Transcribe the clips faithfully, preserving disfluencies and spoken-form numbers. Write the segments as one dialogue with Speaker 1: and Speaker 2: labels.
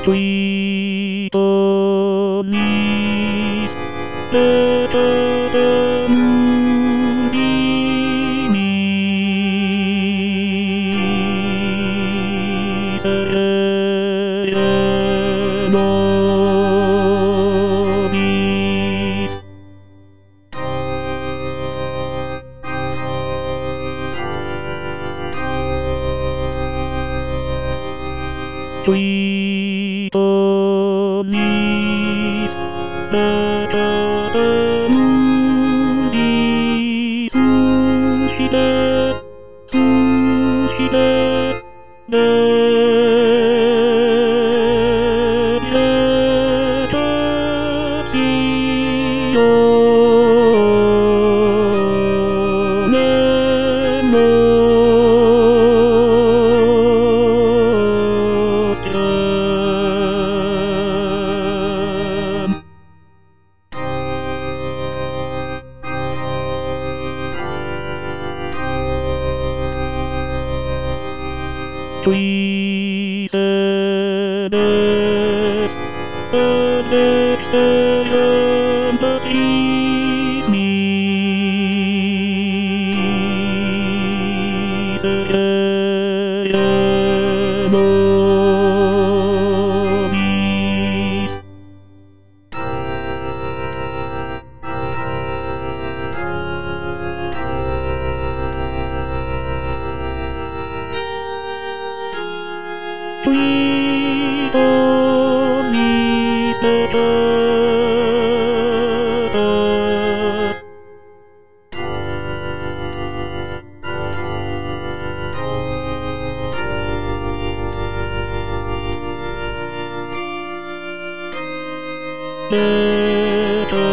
Speaker 1: Sweet Onis, let the moon be near. Nobis. Sweet Onis, let the moon be sushite, sushite, let it see Sweet Celeste, Celeste, the trees me, Nobis. Sweet Onis, let let the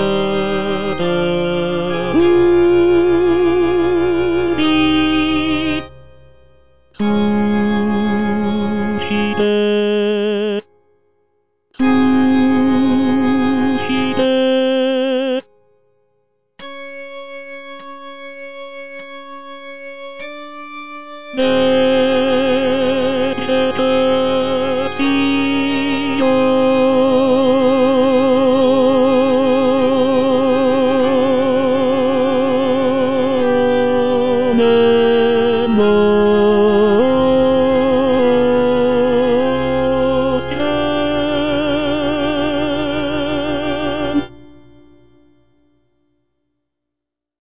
Speaker 1: moon be sushite, sushite.